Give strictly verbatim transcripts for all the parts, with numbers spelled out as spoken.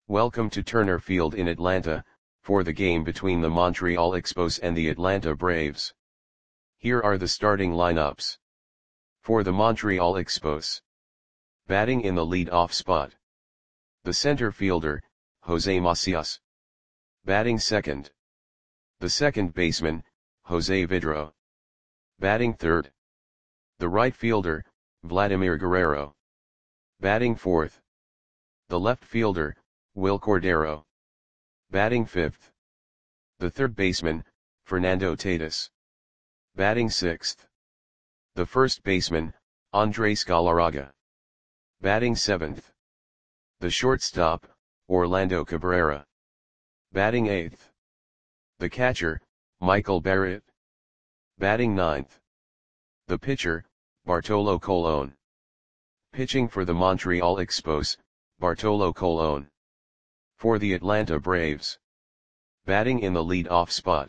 Welcome to Turner Field in Atlanta, for the game between the Montreal Expos and the Atlanta Braves. Here are the starting lineups. For the Montreal Expos. Batting in the lead-off spot. The center fielder, Jose Macias. Batting second. The second baseman, Jose Vidro. Batting third. The right fielder, Vladimir Guerrero. Batting fourth. The left fielder, Wil Cordero. Batting fifth. The third baseman, Fernando Tatis. Batting sixth. The first baseman, Andres Galarraga. Batting seventh. The shortstop, Orlando Cabrera. Batting eighth. The catcher, Michael Barrett. Batting ninth. The pitcher, Bartolo Colon. Pitching for the Montreal Expos, Bartolo Colon. For the Atlanta Braves. Batting in the lead-off spot.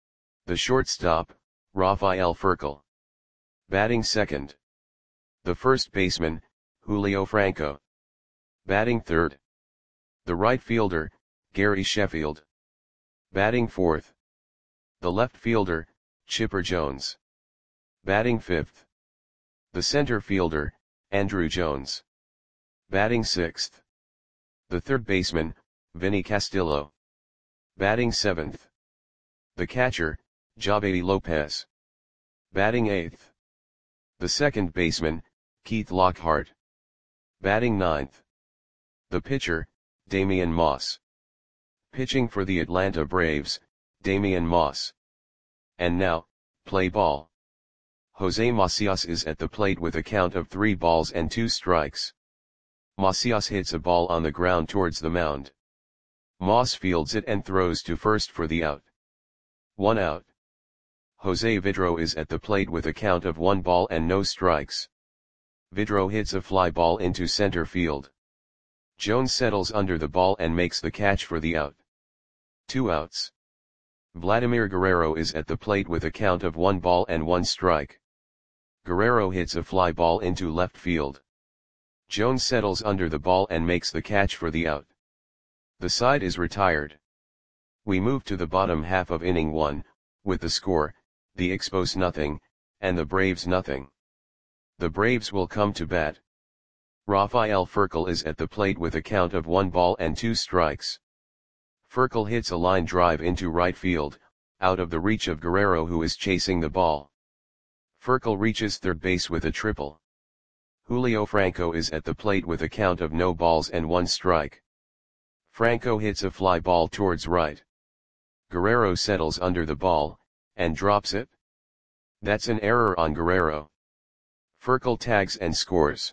The shortstop, Rafael Furcal. Batting second. The first baseman, Julio Franco. Batting third. The right fielder, Gary Sheffield. Batting fourth. The left fielder, Chipper Jones. Batting fifth. The center fielder, Andruw Jones. Batting sixth. The third baseman, Vinny Castillo. Batting seventh. The catcher, Javy Lopez. Batting eighth. The second baseman, Keith Lockhart. Batting ninth. The pitcher, Damian Moss. Pitching for the Atlanta Braves, Damian Moss. And now, play ball. Jose Macias is at the plate with a count of three balls and two strikes. Macias hits a ball on the ground towards the mound. Moss fields it and throws to first for the out. One out. Jose Vidro is at the plate with a count of one ball and no strikes. Vidro hits a fly ball into center field. Jones settles under the ball and makes the catch for the out. Two outs. Vladimir Guerrero is at the plate with a count of one ball and one strike. Guerrero hits a fly ball into left field. Jones settles under the ball and makes the catch for the out. The side is retired. We move to the bottom half of inning one, with the score, the Expos nothing, and the Braves nothing. The Braves will come to bat. Rafael Furcal is at the plate with a count of one ball and two strikes. Furcal hits a line drive into right field, out of the reach of Guerrero who is chasing the ball. Furcal reaches third base with a triple. Julio Franco is at the plate with a count of no balls and one strike. Franco hits a fly ball towards right. Guerrero settles under the ball, and drops it. That's an error on Guerrero. Furcal tags and scores.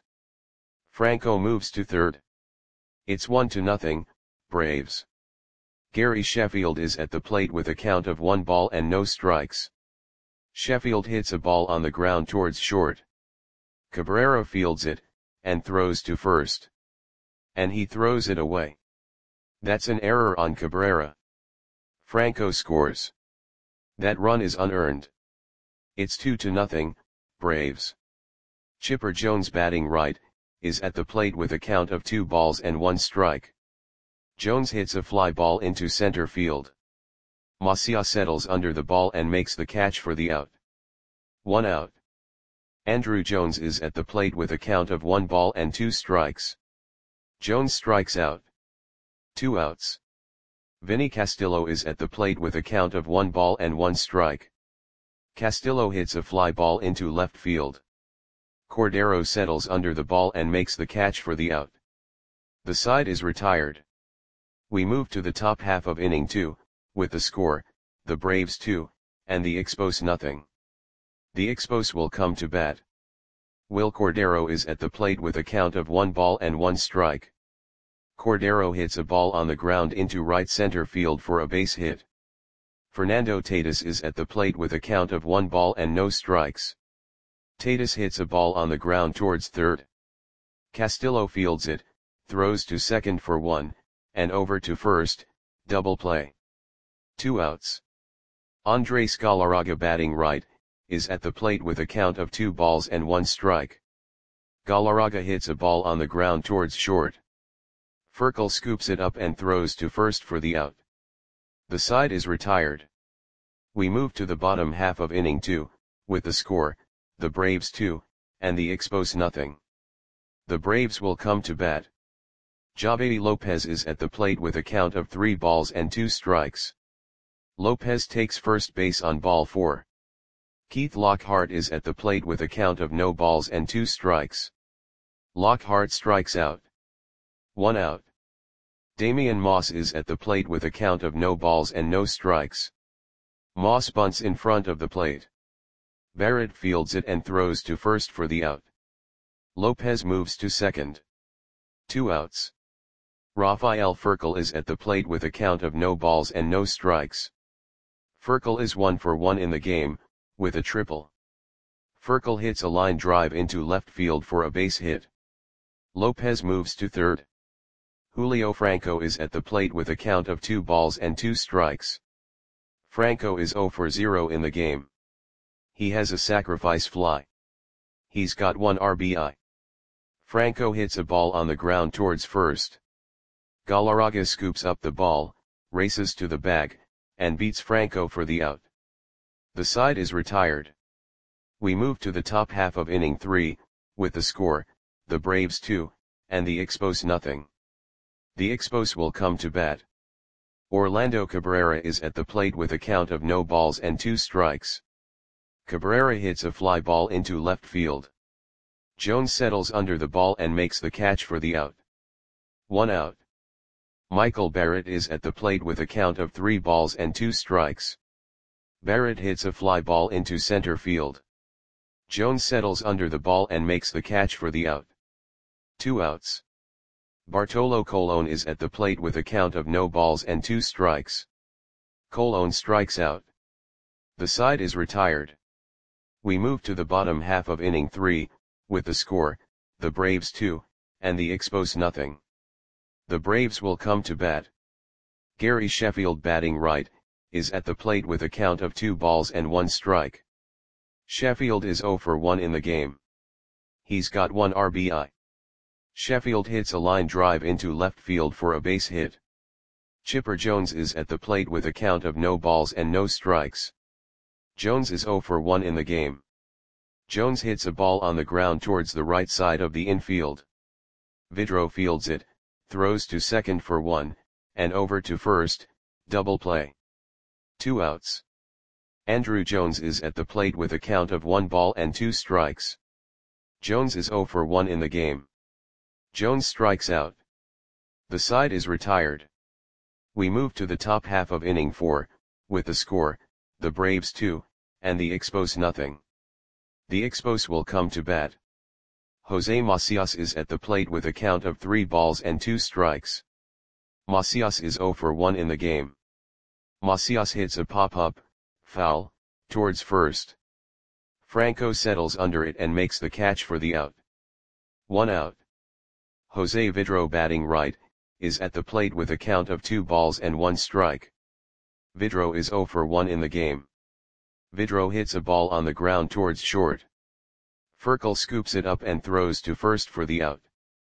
Franco moves to third. It's one to nothing, Braves. Gary Sheffield is at the plate with a count of one ball and no strikes. Sheffield hits a ball on the ground towards short. Cabrera fields it, and throws to first. And he throws it away. That's an error on Cabrera. Franco scores. That run is unearned. It's two to nothing, Braves. Chipper Jones batting right, is at the plate with a count of two balls and one strike. Jones hits a fly ball into center field. Macias settles under the ball and makes the catch for the out. One out. Andruw Jones is at the plate with a count of one ball and two strikes. Jones strikes out. Two outs. Vinny Castillo is at the plate with a count of one ball and one strike. Castillo hits a fly ball into left field. Cordero settles under the ball and makes the catch for the out. The side is retired. We move to the top half of inning two, with the score, the Braves two, and the Expos nothing. The Expos will come to bat. Wil Cordero is at the plate with a count of one ball and one strike. Cordero hits a ball on the ground into right center field for a base hit. Fernando Tatis is at the plate with a count of one ball and no strikes. Tatis hits a ball on the ground towards third. Castillo fields it, throws to second for one, and over to first, double play. Two outs. Andres Galarraga batting right, is at the plate with a count of two balls and one strike. Galarraga hits a ball on the ground towards short. Furkel scoops it up and throws to first for the out. The side is retired. We move to the bottom half of inning two, with the score, the Braves two, and the Expos nothing. The Braves will come to bat. Javedi Lopez is at the plate with a count of three balls and two strikes. Lopez takes first base on ball four. Keith Lockhart is at the plate with a count of no balls and two strikes. Lockhart strikes out. One out. Damian Moss is at the plate with a count of no balls and no strikes. Moss bunts in front of the plate. Barrett fields it and throws to first for the out. Lopez moves to second. Two outs. Rafael Furkel is at the plate with a count of no balls and no strikes. Furkel is one for one in the game, with a triple. Furkel hits a line drive into left field for a base hit. Lopez moves to third. Julio Franco is at the plate with a count of two balls and two strikes. Franco is zero for zero in the game. He has a sacrifice fly. He's got one R B I. Franco hits a ball on the ground towards first. Galarraga scoops up the ball, races to the bag, and beats Franco for the out. The side is retired. We move to the top half of inning three, with the score, the Braves two, and the Expos nothing. The Expos will come to bat. Orlando Cabrera is at the plate with a count of no balls and two strikes. Cabrera hits a fly ball into left field. Jones settles under the ball and makes the catch for the out. One out. Michael Barrett is at the plate with a count of three balls and two strikes. Barrett hits a fly ball into center field. Jones settles under the ball and makes the catch for the out. Two outs. Bartolo Colon is at the plate with a count of no balls and two strikes. Colon strikes out. The side is retired. We move to the bottom half of inning three, with the score, the Braves two, and the Expos nothing. The Braves will come to bat. Gary Sheffield, batting right, is at the plate with a count of two balls and one strike. Sheffield is zero for one in the game. He's got one R B I. Sheffield hits a line drive into left field for a base hit. Chipper Jones is at the plate with a count of no balls and no strikes. Jones is zero for one in the game. Jones hits a ball on the ground towards the right side of the infield. Vidro fields it, throws to second for one, and over to first, double play. Two outs. Andrew Jones is at the plate with a count of one ball and two strikes. Jones is zero for one in the game. Jones strikes out. The side is retired. We move to the top half of inning four, with the score, the Braves two, and the Expos nothing. The Expos will come to bat. Jose Macias is at the plate with a count of three balls and two strikes. Macias is zero for one in the game. Macias hits a pop-up, foul, towards first. Franco settles under it and makes the catch for the out. One out. Jose Vidro, batting right, is at the plate with a count of two balls and one strike. Vidro is zero for one in the game. Vidro hits a ball on the ground towards short. Furkel scoops it up and throws to first for the out.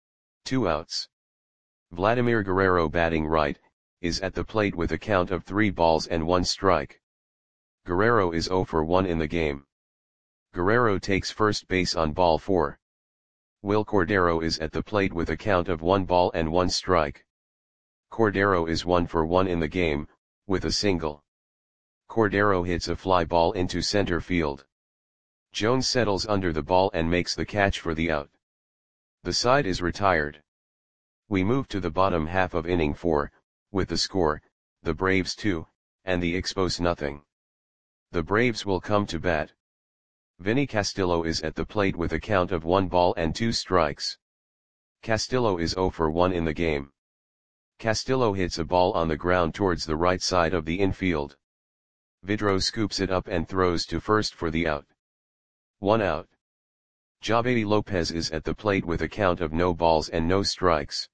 Two outs. Vladimir Guerrero, batting right, is at the plate with a count of three balls and one strike. Guerrero is zero for one in the game. Guerrero takes first base on ball four. Will Cordero is at the plate with a count of one ball and one strike. Cordero is one for one in the game, with a single. Cordero hits a fly ball into center field. Jones settles under the ball and makes the catch for the out. The side is retired. We move to the bottom half of inning four, with the score, the Braves two, and the Expos nothing. The Braves will come to bat. Vinny Castillo is at the plate with a count of one ball and two strikes. Castillo is zero for one in the game. Castillo hits a ball on the ground towards the right side of the infield. Vidro scoops it up and throws to first for the out. One out. Javedi Lopez is at the plate with a count of no balls and no strikes.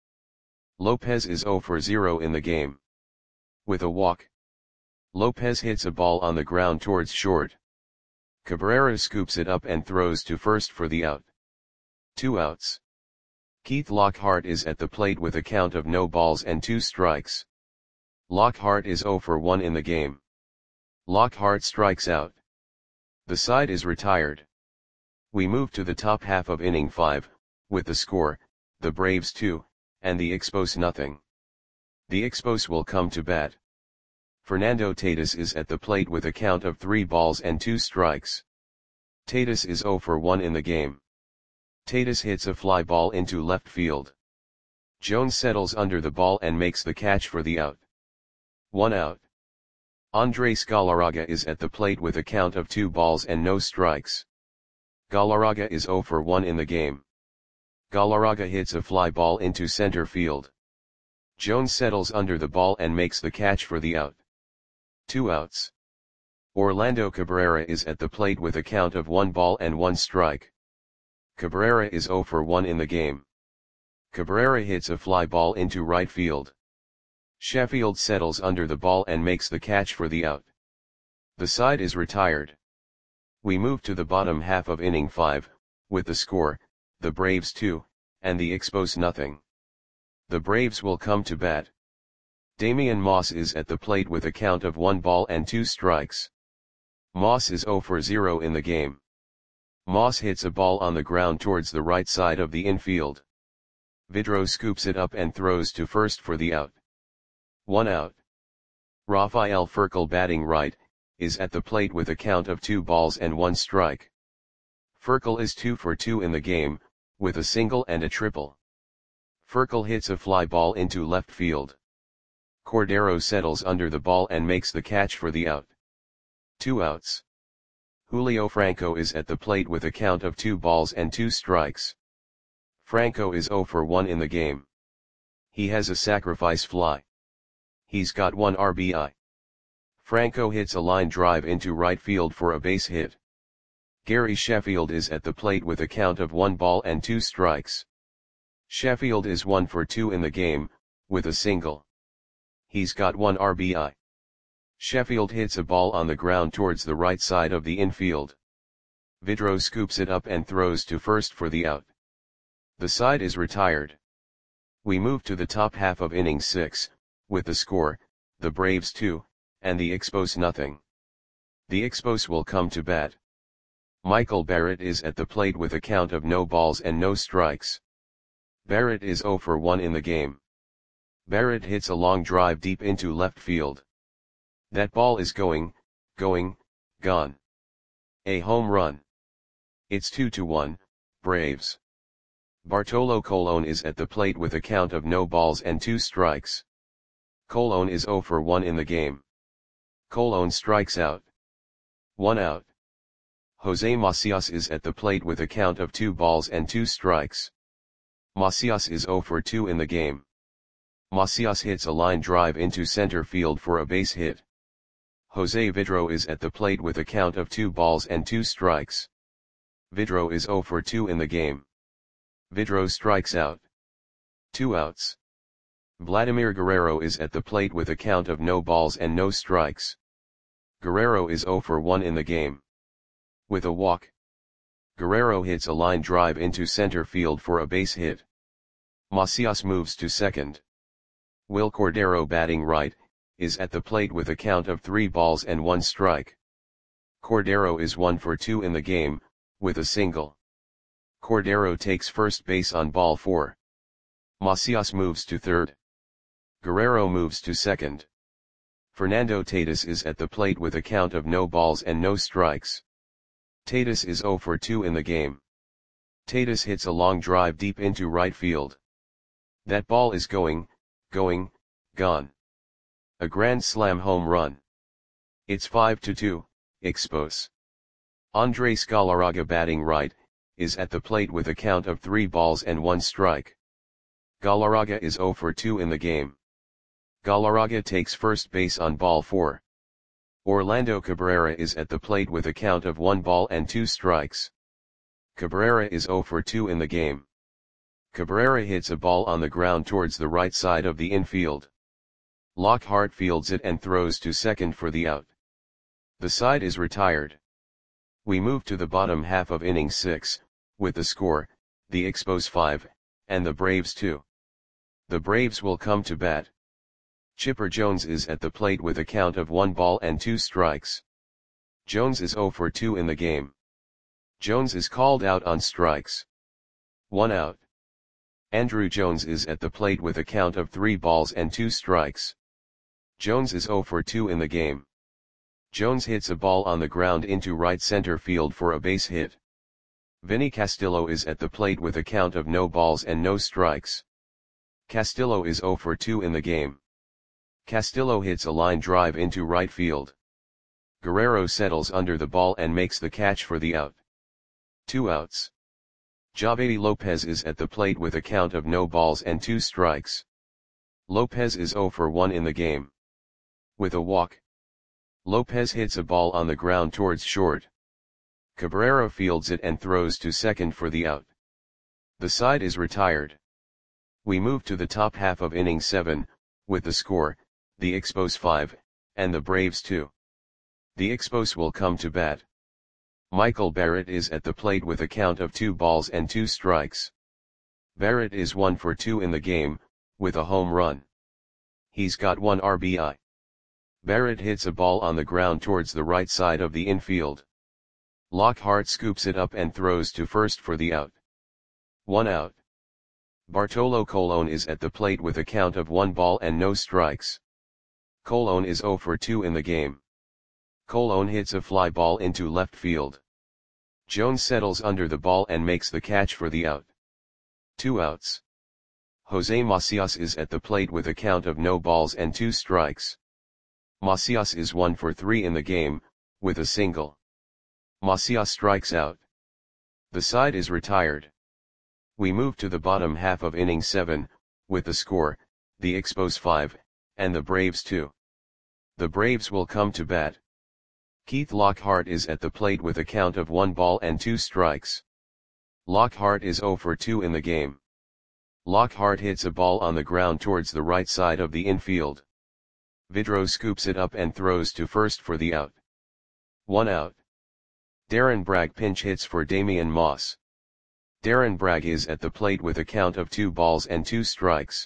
Lopez is zero for zero in the game. With a walk. Lopez hits a ball on the ground towards short. Cabrera scoops it up and throws to first for the out. Two outs. Keith Lockhart is at the plate with a count of no balls and two strikes. Lockhart is zero for one in the game. Lockhart strikes out. The side is retired. We move to the top half of inning five, with the score, the Braves two, and the Expos nothing. The Expos will come to bat. Fernando Tatis is at the plate with a count of three balls and two strikes. Tatis is zero for one in the game. Tatis hits a fly ball into left field. Jones settles under the ball and makes the catch for the out. One out. Andres Galarraga is at the plate with a count of two balls and no strikes. Galarraga is zero for one in the game. Galarraga hits a fly ball into center field. Jones settles under the ball and makes the catch for the out. Two outs. Orlando Cabrera is at the plate with a count of one ball and one strike. Cabrera is zero for one in the game. Cabrera hits a fly ball into right field. Sheffield settles under the ball and makes the catch for the out. The side is retired. We move to the bottom half of inning five, with the score, the Braves two, and the Expos nothing. The Braves will come to bat. Damian Moss is at the plate with a count of one ball and two strikes. Moss is zero for zero in the game. Moss hits a ball on the ground towards the right side of the infield. Vidro scoops it up and throws to first for the out. One out. Rafael Furcal, batting right, is at the plate with a count of two balls and one strike. Furcal is two for two in the game, with a single and a triple. Furcal hits a fly ball into left field. Cordero settles under the ball and makes the catch for the out. Two outs. Julio Franco is at the plate with a count of two balls and two strikes. Franco is zero for one in the game. He has a sacrifice fly. He's got one R B I. Franco hits a line drive into right field for a base hit. Gary Sheffield is at the plate with a count of one ball and two strikes. Sheffield is one for two in the game, with a single. He's got one R B I. Sheffield hits a ball on the ground towards the right side of the infield. Vidro scoops it up and throws to first for the out. The side is retired. We move to the top half of inning six, with the score, the Braves two, and the Expos nothing. The Expos will come to bat. Michael Barrett is at the plate with a count of no balls and no strikes. Barrett is zero for one in the game. Barrett hits a long drive deep into left field. That ball is going, going, gone. A home run. It's two to one, Braves. Bartolo Colon is at the plate with a count of no balls and two strikes. Colon is zero for one in the game. Colon strikes out. One out. Jose Macias is at the plate with a count of two balls and two strikes. Macias is zero for two in the game. Macias hits a line drive into center field for a base hit. Jose Vidro is at the plate with a count of two balls and two strikes. Vidro is zero for two in the game. Vidro strikes out. Two outs. Vladimir Guerrero is at the plate with a count of no balls and no strikes. Guerrero is zero for one in the game. With a walk. Guerrero hits a line drive into center field for a base hit. Macias moves to second. Will Cordero, batting right, is at the plate with a count of three balls and one strike. Cordero is one for two in the game, with a single. Cordero takes first base on ball four. Macias moves to third. Guerrero moves to second. Fernando Tatis is at the plate with a count of no balls and no strikes. Tatis is zero for two in the game. Tatis hits a long drive deep into right field. That ball is going, going, gone. A grand slam home run. It's five to two, Expos. Andres Galarraga, batting right, is at the plate with a count of three balls and one strike. Galarraga is zero for two in the game. Galarraga takes first base on ball four. Orlando Cabrera is at the plate with a count of one ball and two strikes. Cabrera is zero for two in the game. Cabrera hits a ball on the ground towards the right side of the infield. Lockhart fields it and throws to second for the out. The side is retired. We move to the bottom half of inning six, with the score, the Expos five, and the Braves two. The Braves will come to bat. Chipper Jones is at the plate with a count of one ball and two strikes. Jones is zero for two in the game. Jones is called out on strikes. One out. Andruw Jones is at the plate with a count of three balls and two strikes. Jones is zero for two in the game. Jones hits a ball on the ground into right center field for a base hit. Vinny Castillo is at the plate with a count of no balls and no strikes. Castillo is zero for two in the game. Castillo hits a line drive into right field. Guerrero settles under the ball and makes the catch for the out. Two outs. Javy Lopez is at the plate with a count of no balls and two strikes. Lopez is zero for one in the game. With a walk, Lopez hits a ball on the ground towards short. Cabrera fields it and throws to second for the out. The side is retired. We move to the top half of inning seven, with the score, the Expos five, and the Braves two. The Expos will come to bat. Michael Barrett is at the plate with a count of two balls and two strikes. Barrett is one for two in the game, with a home run. He's got one R B I. Barrett hits a ball on the ground towards the right side of the infield. Lockhart scoops it up and throws to first for the out. One out. Bartolo Colon is at the plate with a count of one ball and no strikes. Colon is zero for two in the game. Colon hits a fly ball into left field. Jones settles under the ball and makes the catch for the out. Two outs. Jose Macias is at the plate with a count of no balls and two strikes. Macias is one for three in the game, with a single. Macias strikes out. The side is retired. We move to the bottom half of inning seven, with the score, the Expos five, and the Braves two. The Braves will come to bat. Keith Lockhart is at the plate with a count of one ball and two strikes. Lockhart is zero for two in the game. Lockhart hits a ball on the ground towards the right side of the infield. Vidro scoops it up and throws to first for the out. One out. Darren Bragg pinch hits for Damian Moss. Darren Bragg is at the plate with a count of two balls and two strikes.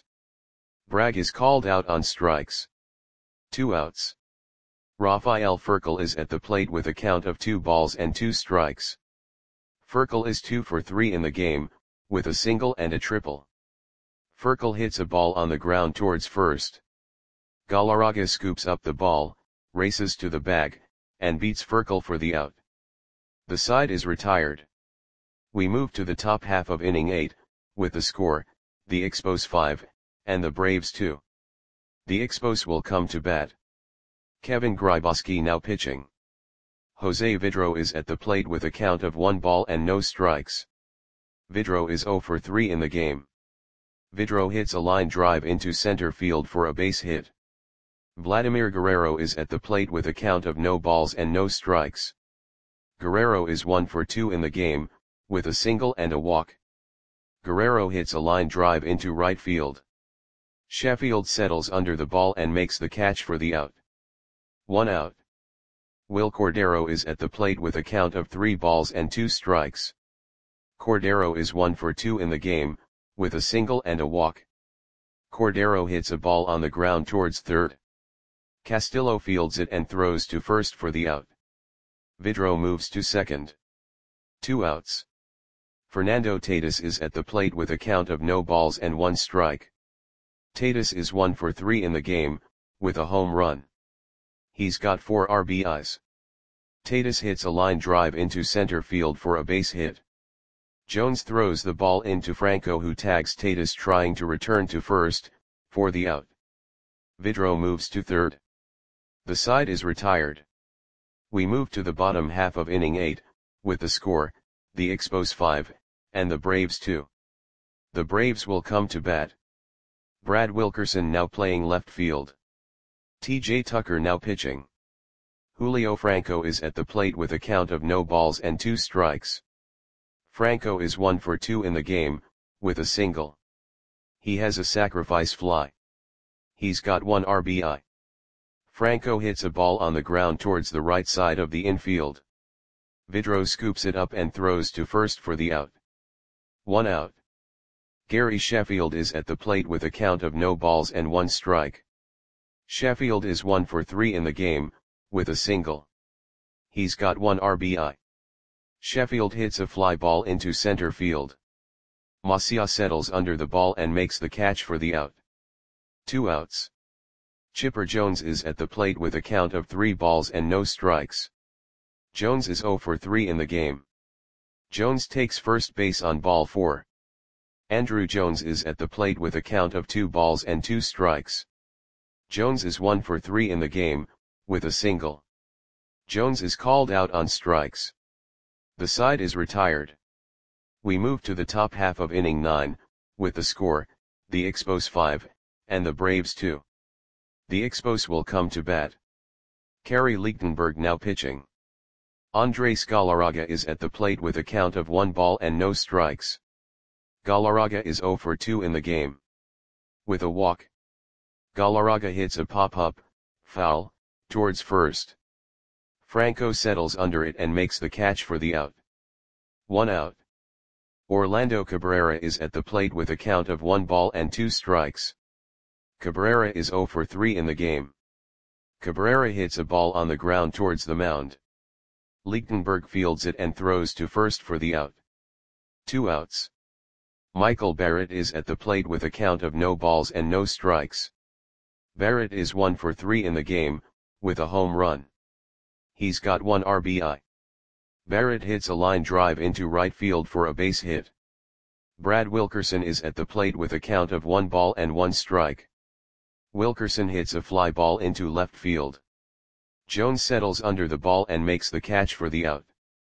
Bragg is called out on strikes. Two outs. Rafael Furcal is at the plate with a count of two balls and two strikes. Furcal is two for three in the game, with a single and a triple. Furcal hits a ball on the ground towards first. Galarraga scoops up the ball, races to the bag, and beats Furcal for the out. The side is retired. We move to the top half of inning eight, with the score, the Expos five, and the Braves two. The Expos will come to bat. Kevin Grybowski now pitching. Jose Vidro is at the plate with a count of one ball and no strikes. Vidro is zero for three in the game. Vidro hits a line drive into center field for a base hit. Vladimir Guerrero is at the plate with a count of no balls and no strikes. Guerrero is one for two in the game, with a single and a walk. Guerrero hits a line drive into right field. Sheffield settles under the ball and makes the catch for the out. One out. Will Cordero is at the plate with a count of three balls and two strikes. Cordero is one for two in the game, with a single and a walk. Cordero hits a ball on the ground towards third. Castillo fields it and throws to first for the out. Vidro moves to second. Two outs. Fernando Tatis is at the plate with a count of no balls and one strike. Tatis is one for three in the game, with a home run. He's got four R B Is. Tatis hits a line drive into center field for a base hit. Jones throws the ball into Franco, who tags Tatis trying to return to first, for the out. Vidro moves to third. The side is retired. We move to the bottom half of inning eight, with the score, the Expos five, and the Braves two. The Braves will come to bat. Brad Wilkerson now playing left field. T J Tucker now pitching. Julio Franco is at the plate with a count of no balls and two strikes. Franco is one for two in the game, with a single. He has a sacrifice fly. He's got one R B I. Franco hits a ball on the ground towards the right side of the infield. Vidro scoops it up and throws to first for the out. One out. Gary Sheffield is at the plate with a count of no balls and one strike. Sheffield is one for three in the game, with a single. He's got one R B I. Sheffield hits a fly ball into center field. Macias settles under the ball and makes the catch for the out. Two outs. Chipper Jones is at the plate with a count of three balls and no strikes. Jones is zero for three in the game. Jones takes first base on ball four. Andruw Jones is at the plate with a count of two balls and two strikes. Jones is one for three in the game, with a single. Jones is called out on strikes. The side is retired. We move to the top half of inning nine, with the score, the Expos five, and the Braves two. The Expos will come to bat. Kerry Lichtenberg now pitching. Andres Galarraga is at the plate with a count of one ball and no strikes. Galarraga is zero for two in the game. With a walk. Galarraga hits a pop-up, foul, towards first. Franco settles under it and makes the catch for the out. One out. Orlando Cabrera is at the plate with a count of one ball and two strikes. Cabrera is zero for three in the game. Cabrera hits a ball on the ground towards the mound. Lichtenberg fields it and throws to first for the out. Two outs. Michael Barrett is at the plate with a count of no balls and no strikes. Barrett is one for three in the game, with a home run. He's got one R B I. Barrett hits a line drive into right field for a base hit. Brad Wilkerson is at the plate with a count of one ball and one strike. Wilkerson hits a fly ball into left field. Jones settles under the ball and makes the catch for the out.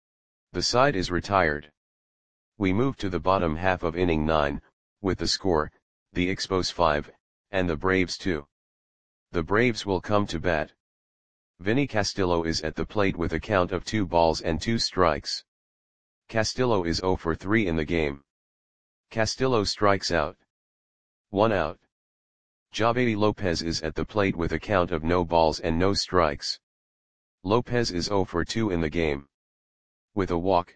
The side is retired. We move to the bottom half of inning nine, with the score, the Expos five, and the Braves two. The Braves will come to bat. Vinny Castillo is at the plate with a count of two balls and two strikes. Castillo is zero for three in the game. Castillo strikes out. One out. Javy Lopez is at the plate with a count of no balls and no strikes. Lopez is zero for two in the game. With a walk.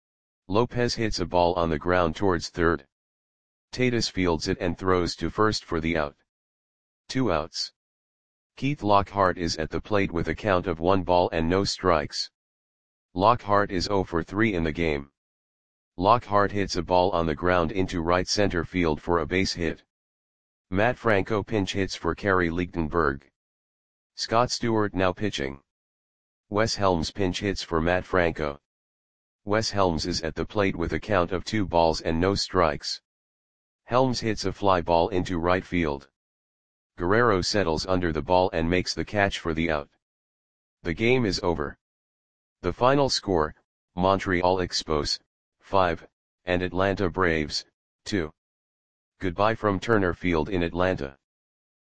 Lopez hits a ball on the ground towards third. Tatis fields it and throws to first for the out. Two outs. Keith Lockhart is at the plate with a count of one ball and no strikes. Lockhart is zero for three in the game. Lockhart hits a ball on the ground into right center field for a base hit. Matt Franco pinch hits for Kerry Lichtenberg. Scott Stewart now pitching. Wes Helms pinch hits for Matt Franco. Wes Helms is at the plate with a count of two balls and no strikes. Helms hits a fly ball into right field. Guerrero settles under the ball and makes the catch for the out. The game is over. The final score, Montreal Expos, five, and Atlanta Braves, two. Goodbye from Turner Field in Atlanta.